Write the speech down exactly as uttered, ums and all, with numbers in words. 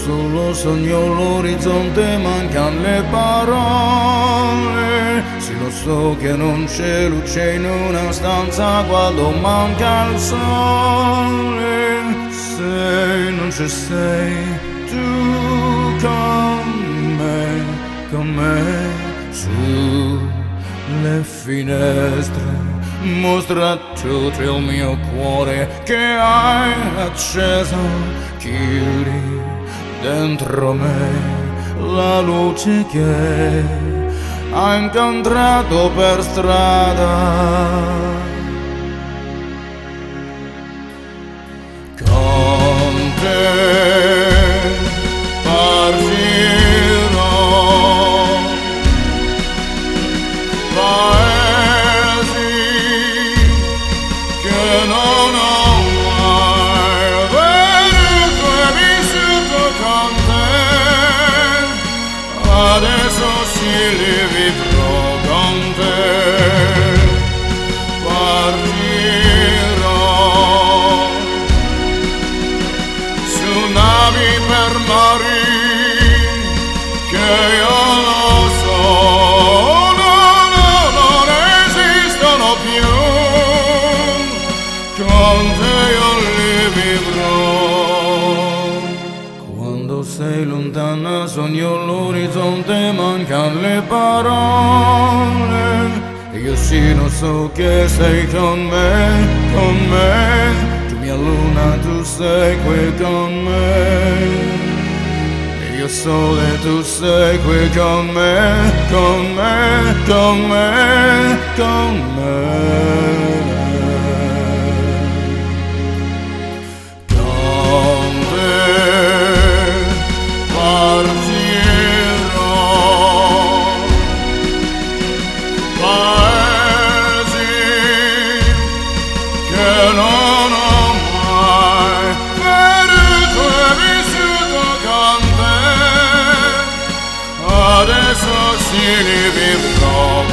solo sogno l'orizzonte, mancano le parole. Sì, lo so che non c'è luce in una stanza quando manca il sole. Se non ci sei tu con me, con me, sulle finestre mostra tutto il mio cuore che hai acceso, chiudi dentro me la luce che hai incontrato per strada. Con te partirò, paesi che non ho mai veduto e vissuto con te, adesso sì li vivrò con te. Partirò su navi per mari che io lo so, no, no, non esistono più. Con te io li vivrò. Quando sei lontana sogno l'orizzonte, mancano le parole. Io sì non so che sei con me, con me. Tu mia luna, tu sei qui con me. Io sole, tu sei qui con me, con me, con me, con me. Non ho mai veduto e vissuto con te, adesso sì li vivrò.